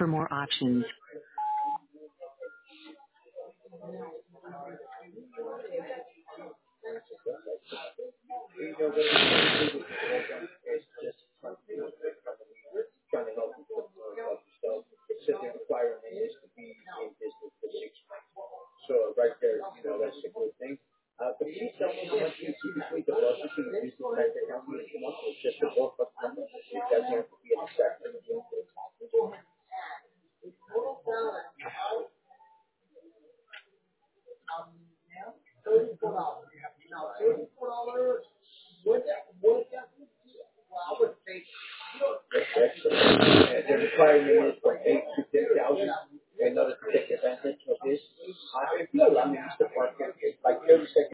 for more options. The requirement is for 8 to 10,000 in order to take advantage of this. If you allow me, Mr. Parker, like 30 seconds.